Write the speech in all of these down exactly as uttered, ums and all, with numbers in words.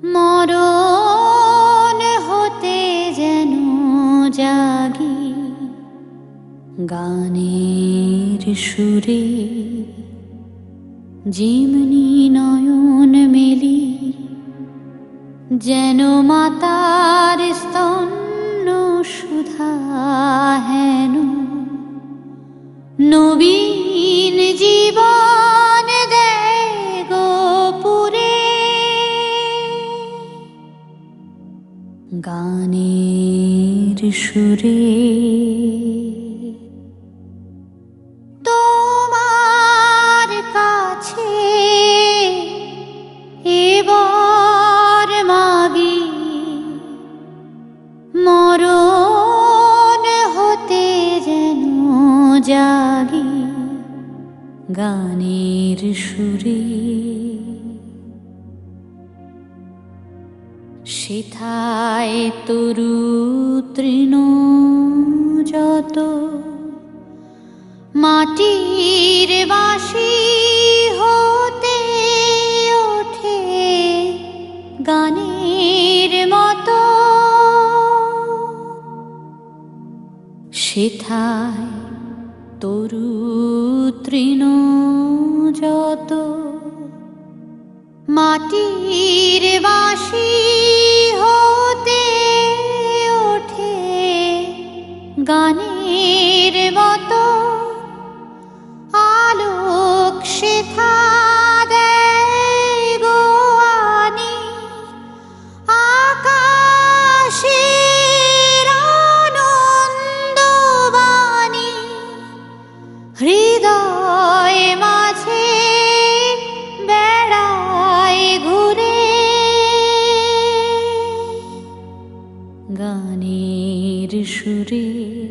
মরণ হতে যেন জাগি গানের সুরে, যেমনি নয়ন মেলি যেন মাতার স্তন্য সুধা হেন নবীন জীবন দেয় গো পুরে। গানের সুরে তোমার কাছে এবার মাগি, মরণ হতে যেন জাগি গানের সুরে। সেথায় তরু তৃণ যত মাটির বাঁশি হতে ওঠে গানের মতো, সেথায় তরু তৃণ যত মাটির বাঁশি হতে ওঠে গানের মতো। আলোক সেথা দেয় গো আনি আকাশের আনন্দবাণী, হৃদয় মাঝে বেড়ায় ঘুরে গানের সুরে।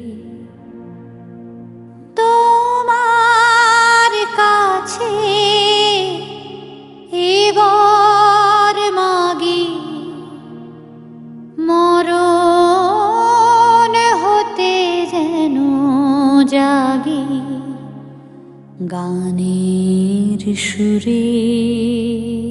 তোমার কাছে এবার মাগি, মরণ হতে যেন জাগি গানের সুরে।